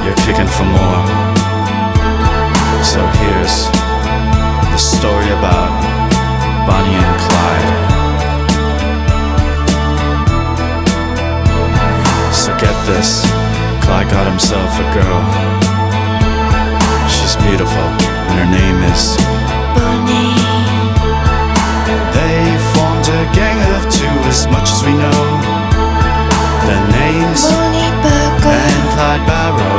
you're kicking for more. So here's the story about Bonnie and Clyde. So get this, Clyde got himself a girl. She's beautiful and her name is